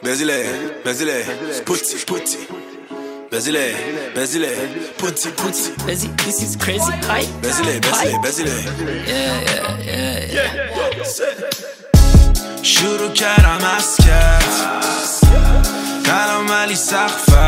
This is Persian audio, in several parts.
Basile, putti. Basile, putti. Bezzy, this is crazy. Hi. Basile. Yeah. شروع کردم از الان ولی سقفه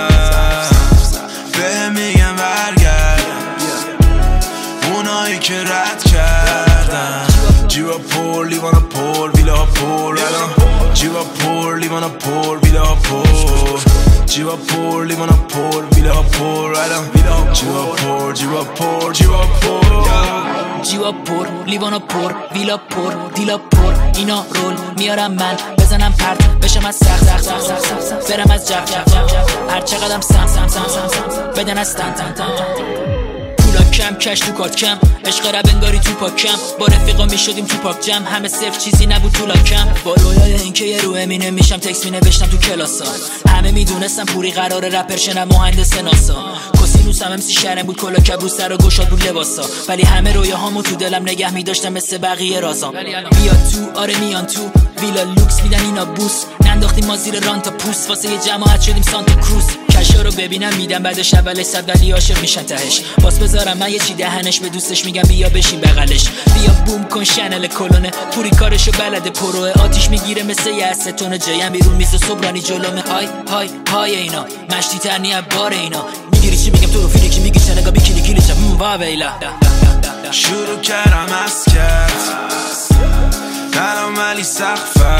به میگم برگرد اونایی که رد کردن جیبا پر لیوانا پر ویلا پر جیبا پر لیوانا پر ویلا پر جیبا پر لیوانا پر ویلا پر جیبا پر جیوا پر لیوانا پر ویلا پر دیلا پر اینا رول میارم من بزنم پرت بشم از سخت برم از جف هر چقدرم سم بدن از تن پولا کم کش تو کات کم عشق رب انگاری تو پاکم با رفیقا میشدیم تو پاک جم همه صرف چیزی نبود تو لاکم با رویای اینکه یه رو امینه میشم تکس می نوشتم تو کلاسا همه میدونستم پوری قرار رپر شنم مهندس ناسا کسینوس هم امسی شرم بود کلا کبروس سر و گشاد بود لباسا ولی همه رویاهامو تو دلم نگه میداشتم مثل بقیه رازام بیاد تو آره میان تو ویلا لوکس میدن اینا بوس ننداختیم ما زیر ران تا پوست واسه یه جماعت شدیم سانتا کروز کشا رو ببینم میدم بعدش اولش صد ولی عاشق میشن تهش باز بذارم من یه چی دهنش به دوستش میگم بیا بشین بغلش بیا بوم کن شنل کلونه پوری کارشو بلده پروه آتیش میگیره مثل یه استونه جایم بیرون میز صبرانی جلومه های اینا مشتی ترنی بار اینا میگیری چی میگم تو رو فیلیکی میگی سنگا بیکینی کلیچم وا ویلا شروع کردم از الان ولی سقفه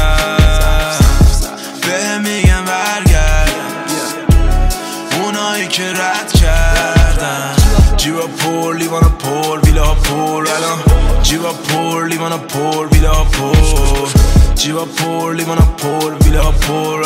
به میگم برگرد اونایی که رد کردن جیبا پر لیوانا پر ویلا پر جیبا پر لیوانا پر ویلا پر جیبا پر لیوانا پر ویلا پر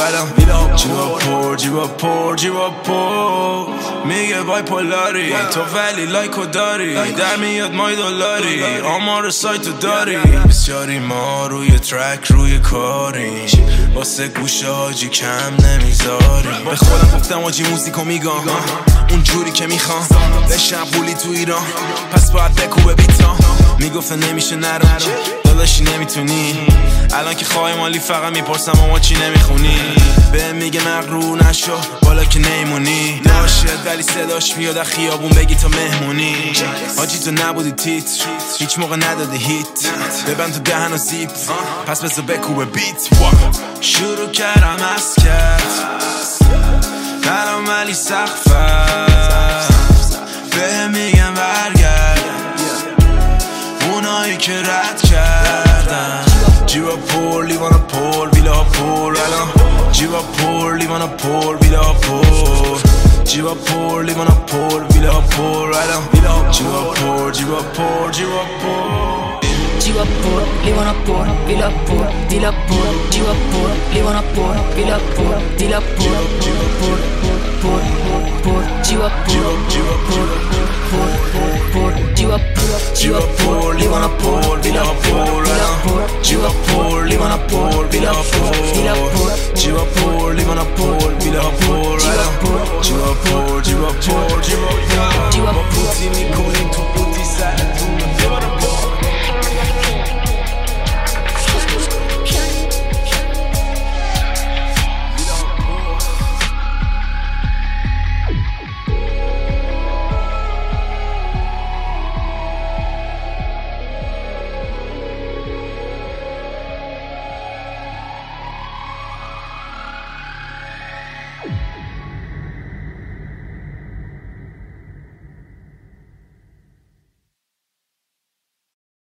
جیبا پر میگه بای پولاری تو ولی لایکو داری در میاد مای دلاری آمار سایتو داری بسیاری ما روی ترک روی کاری واسه گوشه حاجی کم نمیذاریم به خودم گفتم حاجی موزیکو میگم اون جوری که میخوام بشم پولی تو ایران پس باید بکوبه بیتا میگفتن نمیشه نرو داداشی نمیتونی الان که خواهی مالی فقط میپرسم اما چی نمیخونی به میگه مغرور نشو بالا که نیمونی ناشد ولی صداش میاد از خیابون بگی تا مهمونی حاجی تو نبودی تیتر هیچ موقع نداده هیت ببند تو دهن و زیپ پس بذار بکوبه بیت شروع کردم از الان ولی سقفه به میگم برگرد اونایی که رد کردن جیبا پر لیوانا پر ویلا پر جیبا پر لیوانا پر ویلا پر جیبا پر لیوانا پر ویلا پر جیبا پر جیوا پر لیوانا پر ویلا پر دیلا پر جیوا پر لیوانا پر ویلا پر دیلا پر جیوا پر لیوانا پر ویلا پر جیوا پر لیوانا پر ویلا پر